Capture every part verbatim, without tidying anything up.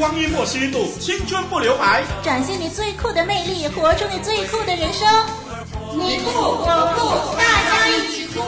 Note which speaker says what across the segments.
Speaker 1: 光阴不虚度，青春不留白，
Speaker 2: 展现你最酷的魅力，活出你最酷的人生。
Speaker 3: 你酷我酷，大家一起酷！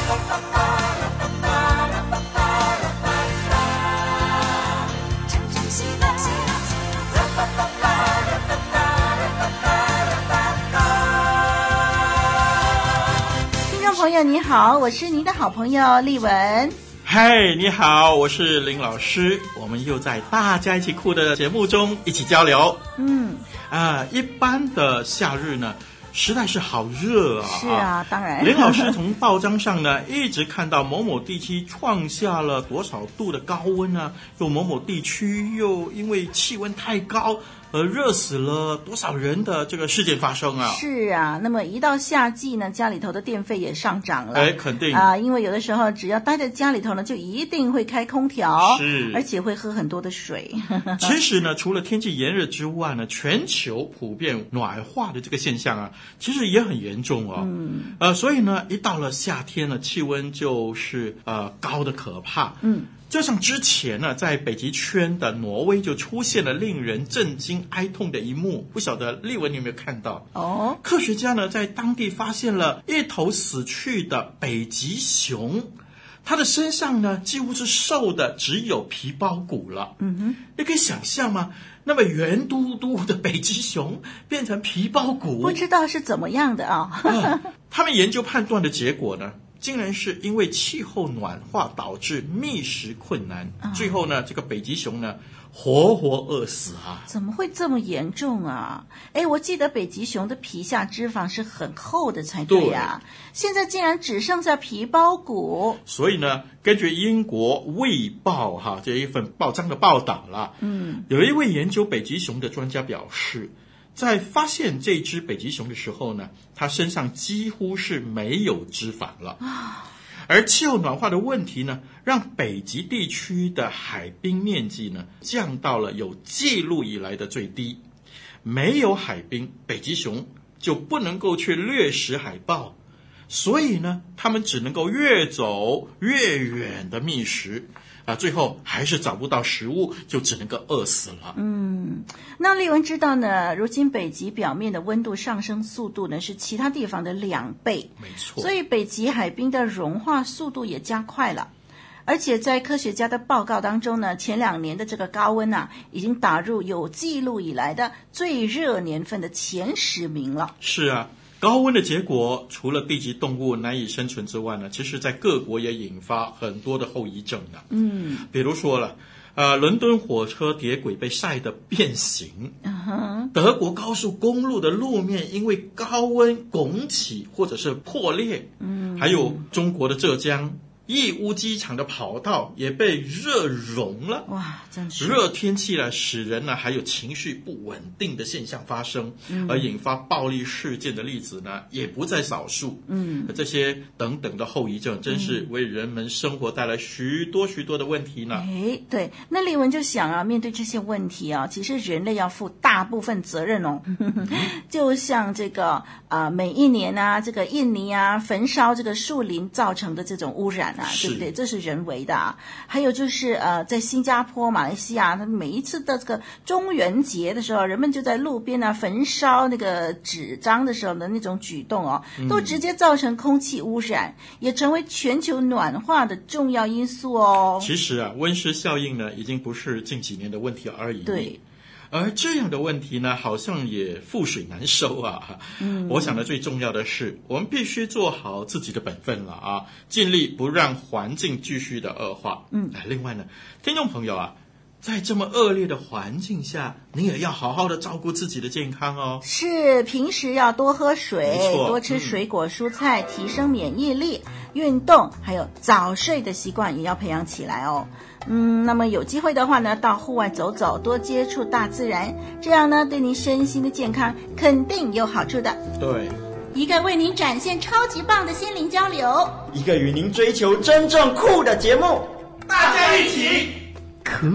Speaker 2: 听众朋友你好，我是您的好朋友丽文。
Speaker 1: 嗨，你好，我是林老师，我们又在大家一起酷的节目中一起交流。
Speaker 2: 嗯
Speaker 1: 啊、呃，一般的夏日呢，实在是好热啊！
Speaker 2: 是啊，当然。
Speaker 1: 林老师从报章上呢，一直看到某某地区创下了多少度的高温呢？又某某地区又因为气温太高而热死了多少人的这个事件发生啊？
Speaker 2: 是啊，那么一到夏季呢，家里头的电费也上涨了。
Speaker 1: 哎，肯定
Speaker 2: 啊、呃，因为有的时候只要待在家里头呢，就一定会开空调，
Speaker 1: 是，
Speaker 2: 而且会喝很多的水。
Speaker 1: 其实呢，除了天气炎热之外呢，全球普遍暖化的这个现象啊，其实也很严重哦。
Speaker 2: 嗯，
Speaker 1: 呃，所以呢，一到了夏天呢，气温就是呃高的可怕。
Speaker 2: 嗯。
Speaker 1: 就像之前呢，在北极圈的挪威就出现了令人震惊哀痛的一幕，不晓得丽文你有没有看到？
Speaker 2: 哦，
Speaker 1: 科学家呢在当地发现了一头死去的北极熊，它的身上呢几乎是瘦的只有皮包骨了。
Speaker 2: 嗯哼，
Speaker 1: 你可以想象吗？那么圆嘟嘟的北极熊变成皮包骨，
Speaker 2: 不知道是怎么样的啊、哦
Speaker 1: 呃？他们研究判断的结果呢？竟然是因为气候暖化导致觅食困难，
Speaker 2: 啊、
Speaker 1: 最后呢，这个北极熊呢，活活饿死啊！
Speaker 2: 怎么会这么严重啊？哎，我记得北极熊的皮下脂肪是很厚的才对呀、啊，现在竟然只剩下皮包骨。
Speaker 1: 所以呢，根据英国《卫报》哈这一份报章的报道啦，
Speaker 2: 嗯，
Speaker 1: 有一位研究北极熊的专家表示，在发现这只北极熊的时候呢，它身上几乎是没有脂肪了。而气候暖化的问题呢，让北极地区的海冰面积呢降到了有记录以来的最低。没有海冰，北极熊就不能够去掠食海豹，所以呢，它们只能够越走越远的觅食。啊，最后还是找不到食物，就只能够饿死了。
Speaker 2: 嗯，那丽文知道呢，如今北极表面的温度上升速度呢是其他地方的两倍，
Speaker 1: 没错。
Speaker 2: 所以北极海冰的融化速度也加快了。而且在科学家的报告当中呢，前两年的这个高温啊，已经打入有记录以来的最热年份的前十名了。
Speaker 1: 是啊。高温的结果，除了地级动物难以生存之外呢，其实在各国也引发很多的后遗症的。
Speaker 2: 嗯，
Speaker 1: 比如说了，呃，伦敦火车铁轨被晒得变形，
Speaker 2: uh-huh.
Speaker 1: 德国高速公路的路面因为高温拱起或者是破裂，
Speaker 2: 嗯，
Speaker 1: 还有中国的浙江义乌机场的跑道也被热融了。
Speaker 2: 哇，真是
Speaker 1: 热天气呢，使人呢还有情绪不稳定的现象发生，
Speaker 2: 嗯、
Speaker 1: 而引发暴力事件的例子呢也不在少数。
Speaker 2: 嗯，
Speaker 1: 这些等等的后遗症，真是为人们生活带来许多许多的问题呢。
Speaker 2: 哎，对，那丽文就想啊，面对这些问题啊，其实人类要负大部分责任哦。就像这个啊、呃，每一年啊，这个印尼啊焚烧这个树林造成的这种污染。啊，对不对？这是人为的啊。还有就是呃，在新加坡、马来西亚，他们每一次的这个中元节的时候，人们就在路边啊焚烧那个纸张的时候的那种举动哦，都直接造成空气污染，嗯、也成为全球暖化的重要因素哦。
Speaker 1: 其实啊，温室效应呢，已经不是近几年的问题而已。
Speaker 2: 对。
Speaker 1: 而这样的问题呢，好像也覆水难收啊。嗯，我想呢，最重要的是，我们必须做好自己的本分了啊，尽力不让环境继续的恶化。
Speaker 2: 嗯，
Speaker 1: 另外呢，听众朋友啊，在这么恶劣的环境下，你也要好好的照顾自己的健康哦。
Speaker 2: 是，平时要多喝水，多吃水果蔬菜，嗯、提升免疫力，运动，还有早睡的习惯也要培养起来哦。嗯，那么有机会的话呢，到户外走走，多接触大自然，这样呢，对您身心的健康肯定有好处的。
Speaker 1: 对，
Speaker 2: 一个为您展现超级棒的心灵交流，
Speaker 4: 一个与您追求真正酷的节目，
Speaker 1: 大家一起
Speaker 4: 酷。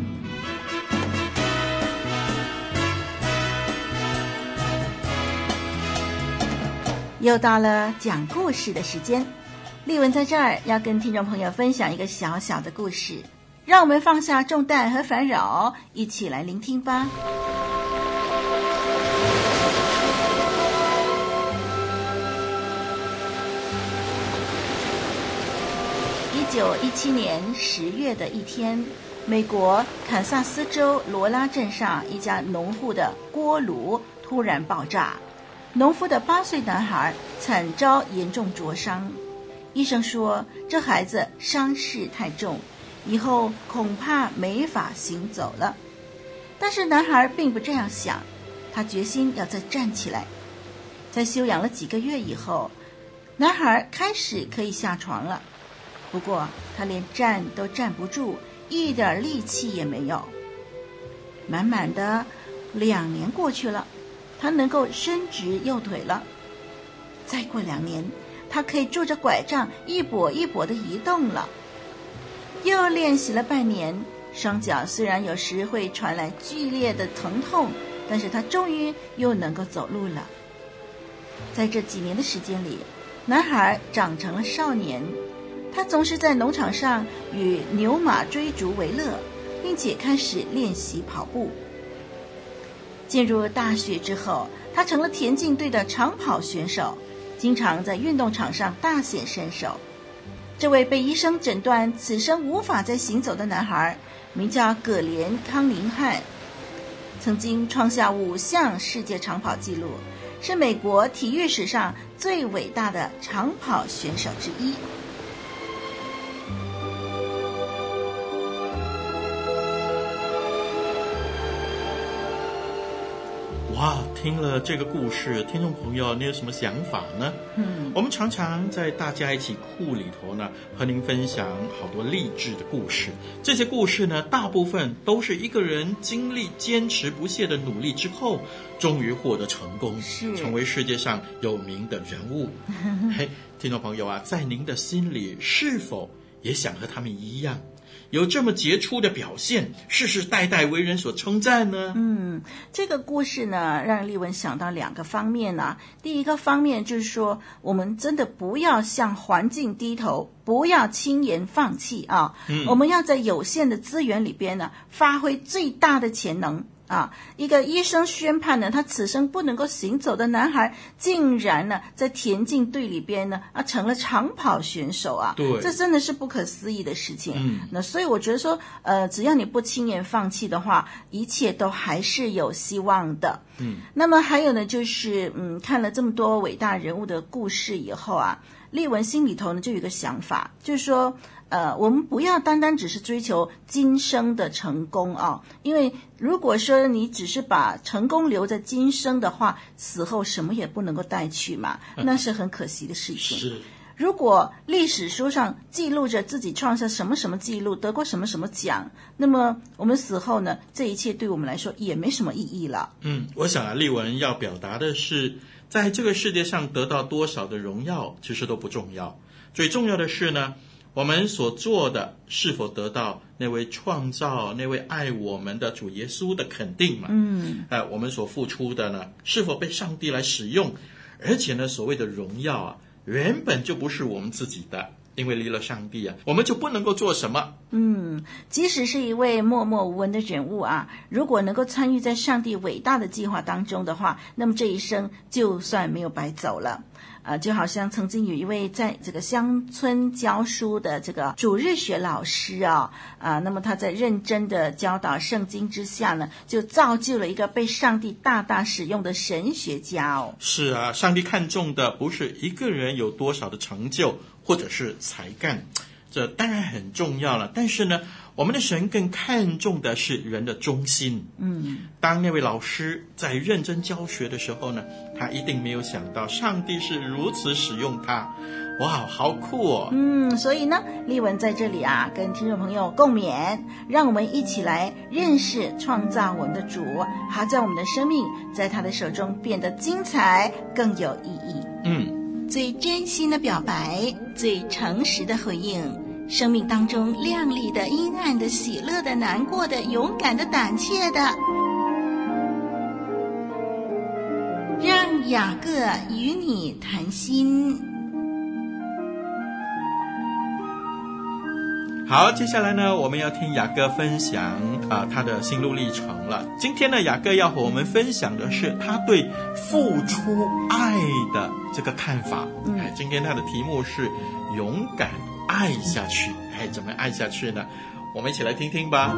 Speaker 2: 又到了讲故事的时间，丽文在这儿要跟听众朋友分享一个小小的故事。 让我们放下重担和烦扰，一起来聆听吧。一九一七年十月的一天，美国堪萨斯州罗拉镇上一家农户的锅炉突然爆炸，农夫的八岁男孩惨遭严重灼伤。医生说，这孩子伤势太重，以后恐怕没法行走了。但是男孩并不这样想，他决心要再站起来。在休养了几个月以后，男孩开始可以下床了。不过他连站都站不住，一点力气也没有。满满的两年过去了，他能够伸直右腿了。再过两年，他可以拄着拐杖一跛一跛地移动了。又练习了半年，双脚虽然有时会传来剧烈的疼痛，但是他终于又能够走路了。在这几年的时间里，男孩长成了少年。他总是在农场上与牛马追逐为乐，并且开始练习跑步。进入大学之后，他成了田径队的长跑选手，经常在运动场上大显身手。这位被医生诊断此生无法再行走的男孩，名叫葛连康宁汉，曾经创下五项世界长跑纪录，是美国体育史上最伟大的长跑选手之一。
Speaker 1: 哇，听了这个故事，听众朋友，你有什么想法呢？嗯，我们常常在大家一起库里头呢，和您分享好多励志的故事。这些故事呢，大部分都是一个人经历坚持不懈的努力之后，终于获得成功，成为世界上有名的人物。嘿，听众朋友啊，在您的心里是否也想和他们一样，有这么杰出的表现，世世代代为人所称赞呢？
Speaker 2: 嗯，这个故事呢，让丽文想到两个方面啊。第一个方面就是说，我们真的不要向环境低头，不要轻言放弃啊。嗯，我们要在有限的资源里边呢，发挥最大的潜能。啊，一个医生宣判呢，他此生不能够行走的男孩，竟然呢在田径队里边呢啊成了长跑选手啊！
Speaker 1: 对，
Speaker 2: 这真的是不可思议的事情。
Speaker 1: 嗯，
Speaker 2: 那所以我觉得说，呃，只要你不轻言放弃的话，一切都还是有希望的。
Speaker 1: 嗯，
Speaker 2: 那么还有呢，就是嗯，看了这么多伟大人物的故事以后啊，丽文心里头呢就有一个想法，就是说。呃，我们不要单单只是追求今生的成功啊，因为如果说你只是把成功留在今生的话，死后什么也不能够带去嘛，那是很可惜的事情。
Speaker 1: 是。
Speaker 2: 如果历史书上记录着自己创下什么什么记录，得过什么什么奖，那么我们死后呢，这一切对我们来说也没什么意义了。
Speaker 1: 嗯，我想啊，丽文要表达的是，在这个世界上得到多少的荣耀，其实都不重要，最重要的是呢，我们所做的是否得到那位创造、那位爱我们的主耶稣的肯定嘛？
Speaker 2: 嗯，
Speaker 1: 呃，我们所付出的呢，是否被上帝来使用？而且呢，所谓的荣耀啊，原本就不是我们自己的，因为离了上帝啊，我们就不能够做什么。
Speaker 2: 嗯，即使是一位默默无闻的人物啊，如果能够参与在上帝伟大的计划当中的话，那么这一生就算没有白走了。呃，就好像曾经有一位在这个乡村教书的这个主日学老师啊，啊、呃，那么他在认真的教导圣经之下呢，就造就了一个被上帝大大使用的神学家哦。
Speaker 1: 是啊，上帝看重的不是一个人有多少的成就或者是才干，这当然很重要了，但是呢，我们的神更看重的是人的忠心。
Speaker 2: 嗯，
Speaker 1: 当那位老师在认真教学的时候呢，他一定没有想到上帝是如此使用他。哇，好酷哦！
Speaker 2: 嗯，所以呢，丽文在这里啊，跟听众朋友共勉，让我们一起来认识创造我们的主，好叫我们的生命在他的手中变得精彩，更有意义。
Speaker 1: 嗯，
Speaker 2: 最真心的表白，最诚实的回应，生命当中亮丽的、阴暗的、喜乐的、难过的、勇敢的、胆怯的，让雅各与你谈心。
Speaker 1: 好，接下来呢，我们要听雅各分享啊、呃、他的心路历程了。今天呢，雅各要和我们分享的是他对付出爱的这个看法。嗯，哎，今天他的题目是勇敢爱下去。哎，怎么爱下去呢？我们一起来听听吧。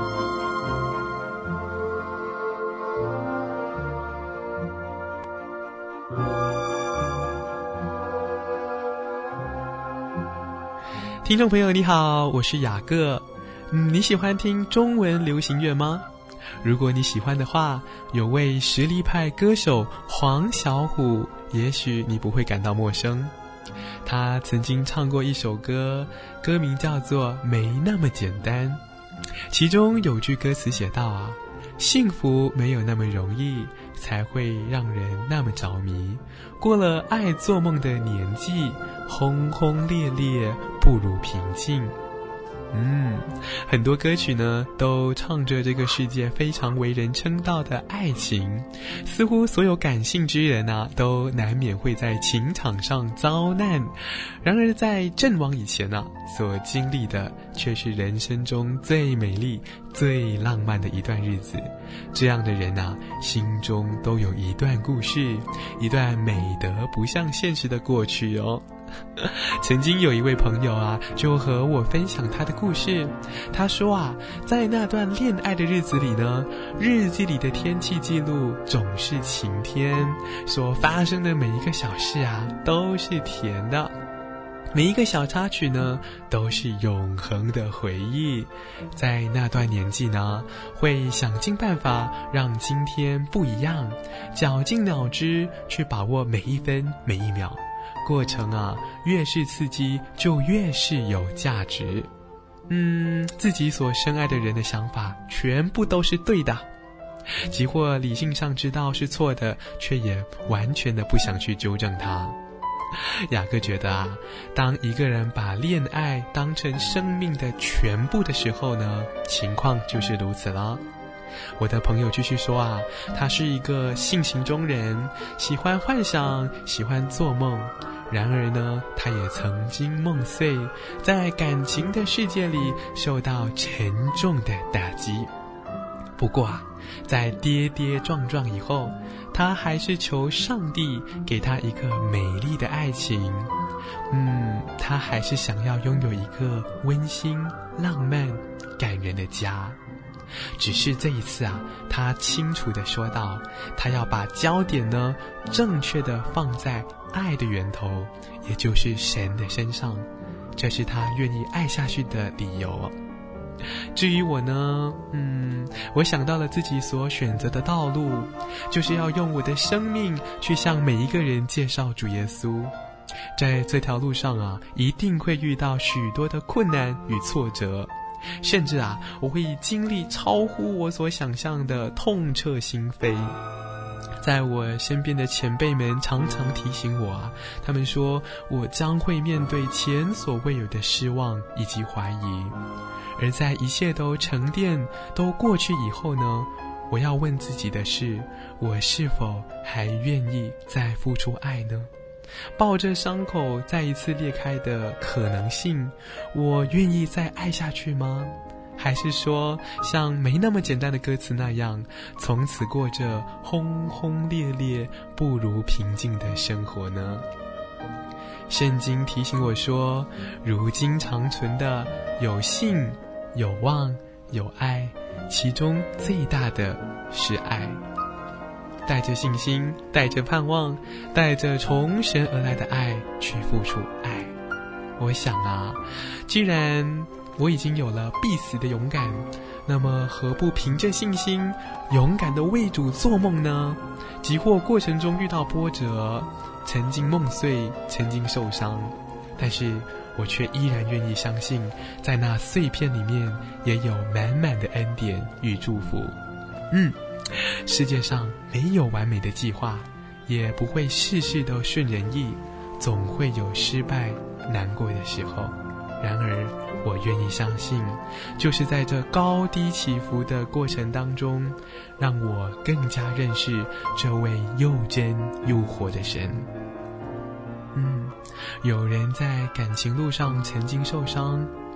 Speaker 5: 听众朋友你好，我是雅各。嗯，你喜欢听中文流行乐吗？如果你喜欢的话，有位实力派歌手黄小琥，也许你不会感到陌生。他曾经唱过一首歌，歌名叫做《没那么简单》，其中有句歌词写道啊，幸福没有那么容易，才会让人那么着迷。过了爱做梦的年纪，轰轰烈烈不如平静。嗯，很多歌曲呢都唱着这个世界非常为人称道的爱情，似乎所有感性之人啊都难免会在情场上遭难。然而在阵亡以前啊，所经历的却是人生中最美丽最浪漫的一段日子。这样的人啊，心中都有一段故事，一段美得不像现实的过去哦。曾经有一位朋友啊，就和我分享他的故事。他说啊，在那段恋爱的日子里呢，日记里的天气记录总是晴天，所发生的每一个小事啊，都是甜的。每一个小插曲呢，都是永恒的回忆。在那段年纪呢，会想尽办法让今天不一样，绞尽脑汁去把握每一分每一秒。过程啊，越是刺激，就越是有价值。嗯，自己所深爱的人的想法，全部都是对的。即或理性上知道是错的，却也完全的不想去纠正它。雅各觉得啊，当一个人把恋爱当成生命的全部的时候呢，情况就是如此了。我的朋友继续说啊，他是一个性情中人，喜欢幻想，喜欢做梦。然而呢，他也曾经梦碎，在感情的世界里受到沉重的打击。不过啊，在跌跌撞撞以后，他还是求上帝给他一个美丽的爱情。嗯，他还是想要拥有一个温馨、浪漫、感人的家。只是这一次啊，他清楚地说道，他要把焦点呢，正确地放在爱的源头，也就是神的身上。这是他愿意爱下去的理由。至于我呢，嗯，我想到了自己所选择的道路，就是要用我的生命去向每一个人介绍主耶稣。在这条路上啊，一定会遇到许多的困难与挫折，甚至啊，我会经历超乎我所想象的痛彻心扉。在我身边的前辈们常常提醒我啊，他们说我将会面对前所未有的失望以及怀疑。而在一切都沉淀都过去以后呢，我要问自己的是，我是否还愿意再付出爱呢？抱着伤口再一次裂开的可能性，我愿意再爱下去吗？还是说像没那么简单的歌词那样，从此过着轰轰烈烈不如平静的生活呢？圣经提醒我说，如今长存的有信、有望、有爱，其中最大的是爱。带着信心，带着盼望，带着从神而来的爱去付出爱。我想啊，既然我已经有了必死的勇敢，那么何不凭着信心勇敢地为主做梦呢？即或过程中遇到波折，曾经梦碎，曾经受伤，但是我却依然愿意相信，在那碎片里面也有满满的恩典与祝福。嗯，世界上没有完美的计划，也不会事事都顺人意，总会有失败难过的时候。然而我愿意相信，就是在这高低起伏的过程当中，让我更加认识这位又真又活的神。嗯，有人在感情路上曾经受伤，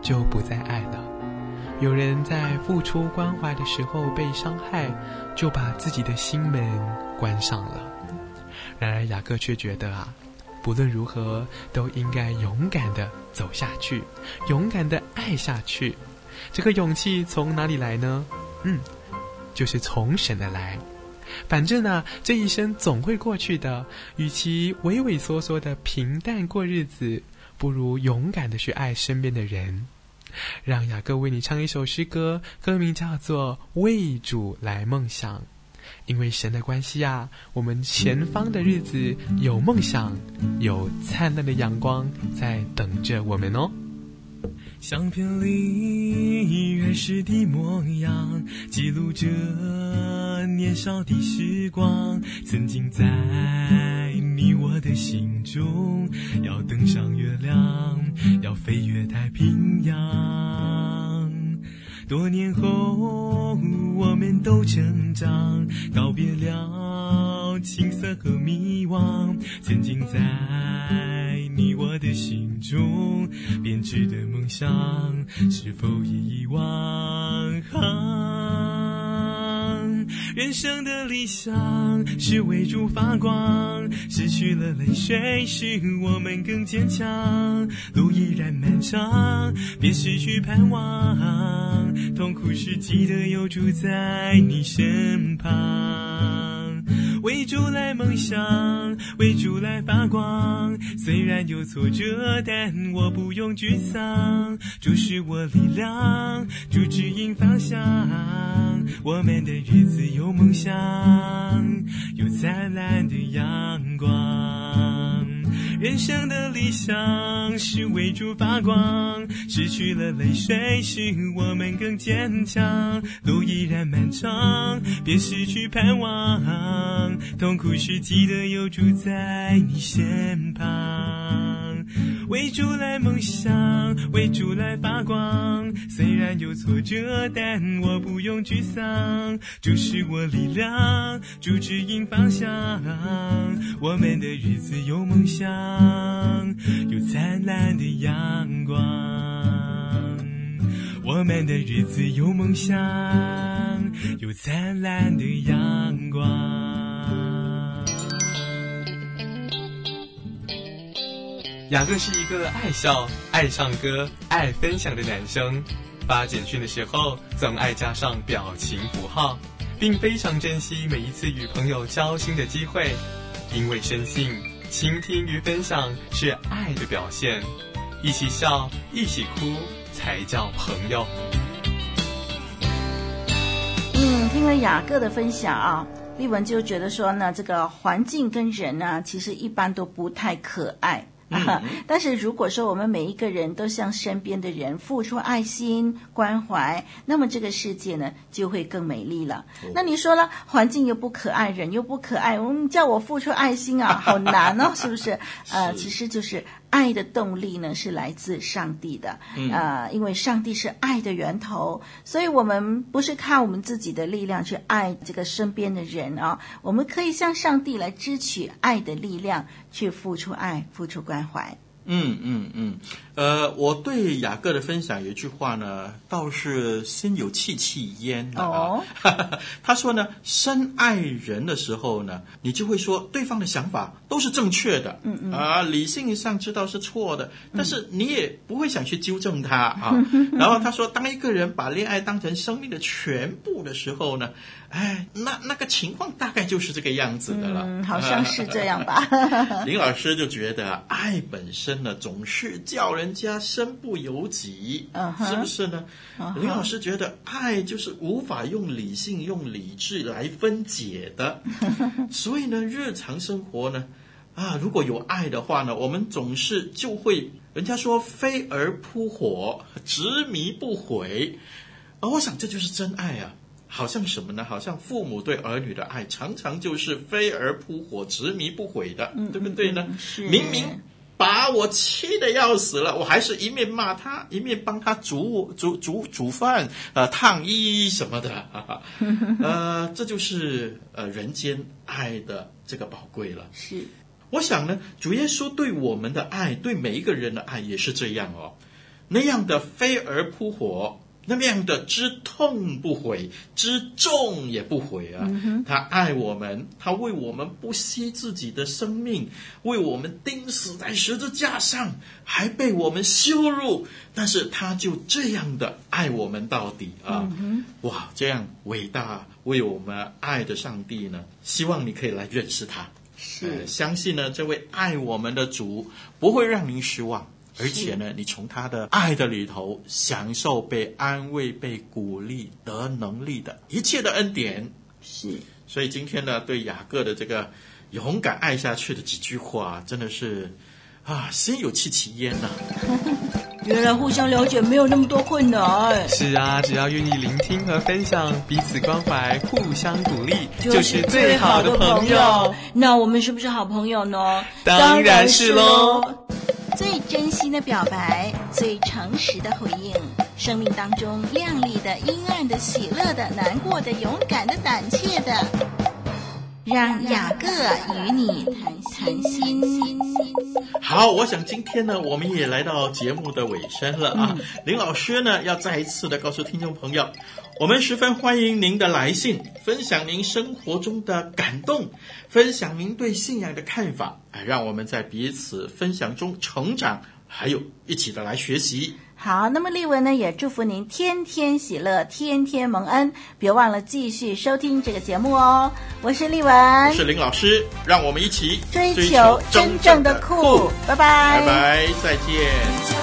Speaker 5: 就不再爱了。有人在付出关怀的时候被伤害，就把自己的心门关上了。然而雅各却觉得啊，不论如何都应该勇敢地走下去，勇敢地爱下去。这个勇气从哪里来呢？嗯，就是从神而来。反正啊，这一生总会过去的，与其畏畏缩缩的平淡过日子，不如勇敢的去爱身边的人。让雅各为你唱一首诗歌，歌名叫做《为主来梦想》。因为神的关系啊，我们前方的日子有梦想，有灿烂的阳光在等着我们哦。
Speaker 6: 相片里原始的模样，记录着年少的时光，曾经在你我的心中，要登上月亮，要飞越太平洋。多年后我们都成长，告别了青涩和迷惘，曾经在你我的心中编织的梦想，是否已遗忘？人生的理想是为主发光，失去了泪水使我们更坚强，路依然漫长，别失去盼望，痛苦时记得有主在你身旁。为主来梦想，为主来发光，虽然有挫折，但我不用沮丧，主是我力量，主指引方向，我们的日子有梦想，有灿烂的阳光。人生的理想是为主发光，失去了泪水使我们更坚强，路依然漫长，别失去盼望，痛苦时记得有主在你身旁。为主来梦想，为主来发光，虽然有挫折，但我不用沮丧，主是我力量，主指引方向，我们的日子有梦想，有灿烂的阳光。我们的日子有梦想，有灿烂的阳光。
Speaker 5: 雅各是一个爱笑、爱唱歌、爱分享的男生，发简讯的时候总爱加上表情符号，并非常珍惜每一次与朋友交心的机会，因为深信倾听与分享是爱的表现，一起笑一起哭才叫朋友。
Speaker 2: 嗯，听了雅各的分享啊，丽文就觉得说呢，这个环境跟人呢，其实一般都不太可爱。啊、但是如果说我们每一个人都向身边的人付出爱心关怀，那么这个世界呢就会更美丽了。哦、那你说了，环境又不可爱，人又不可爱，嗯，叫我付出爱心啊，好难哦，是不是？呃，其实就是爱的动力呢是来自上帝的，嗯、呃，因为上帝是爱的源头，所以我们不是靠我们自己的力量去爱这个身边的人啊，我们可以向上帝来支取爱的力量，去付出爱，付出关怀。
Speaker 1: 嗯嗯嗯，呃，我对雅各的分享有一句话呢，倒是心有戚戚焉的啊。哦、他说呢，深爱人的时候呢，你就会说对方的想法都是正确的，嗯嗯啊，理性上知道是错的，但是你也不会想去纠正他啊。嗯、然后他说，当一个人把恋爱当成生命的全部的时候呢，哎，那那个情况大概就是这个样子的了。
Speaker 2: 嗯，好像是这样吧。
Speaker 1: 林老师就觉得，爱本身呢，总是叫人家身不由己， uh-huh, 是不是呢？ uh-huh. 林老师觉得，爱就是无法用理性、用理智来分解的。所以呢，日常生活呢，啊，如果有爱的话呢，我们总是就会，人家说飞蛾扑火，执迷不悔。而我想这就是真爱啊。好像什么呢？好像父母对儿女的爱常常就是飞蛾扑火，执迷不悔的，嗯、对不对呢？
Speaker 2: 是
Speaker 1: 明明把我气得要死了，我还是一面骂他，一面帮他煮煮煮煮饭，呃，烫衣什么的，哈哈呃，这就是呃人间爱的这个宝贵了。
Speaker 2: 是，
Speaker 1: 我想呢，主耶稣对我们的爱，对每一个人的爱也是这样哦。 那样的飞蛾扑火，那样的知痛不悔，知重也不悔啊、嗯、他爱我们，他为我们不惜自己的生命，为我们钉死在十字架上，还被我们羞辱，但是他就这样的爱我们到底啊、嗯、哇，这样伟大为我们爱的上帝呢，希望你可以来认识他，是、呃、相信呢这位爱我们的主不会让您失望，而且呢，你从他的爱的里头享受被安慰、被鼓励、得能力的一切的恩典。
Speaker 2: 是，
Speaker 1: 所以今天呢，对雅各的这个勇敢爱下去的几句话，真的是啊，心有戚戚焉呐、啊。
Speaker 2: 原来互相了解没有那么多困难。
Speaker 5: 是啊，只要愿意聆听和分享，彼此关怀，互相鼓励，就是最好的朋友。
Speaker 2: 那我们是不是好朋友呢？
Speaker 5: 当然是喽。
Speaker 2: 最真心的表白，最诚实的回应，生命当中亮丽的、阴暗的、喜乐的、难过的、勇敢的、胆怯的，让雅各与你谈谈心。
Speaker 1: 好，我想今天呢，我们也来到节目的尾声了啊。嗯、林老师呢，要再一次的告诉听众朋友，我们十分欢迎您的来信，分享您生活中的感动，分享您对信仰的看法，让我们在彼此分享中成长，还有一起的来学习。
Speaker 2: 好，那么丽文呢也祝福您天天喜乐，天天蒙恩，别忘了继续收听这个节目哦。我是丽文，
Speaker 1: 我是林老师，让我们一起
Speaker 2: 追求真正的酷，拜拜，
Speaker 1: 拜拜，再见。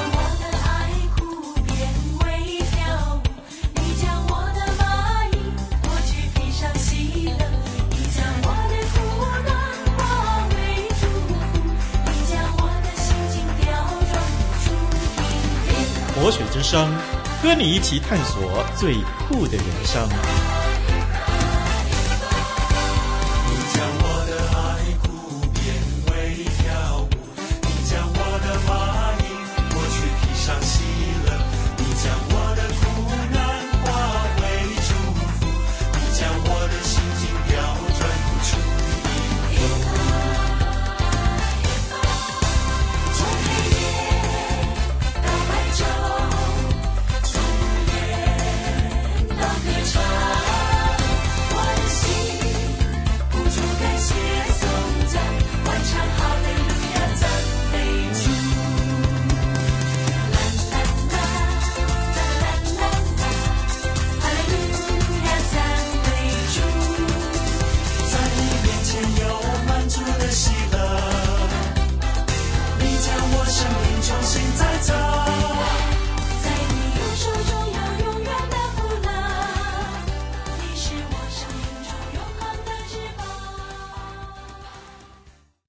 Speaker 1: 活水之声，和你一起探索最酷的人生。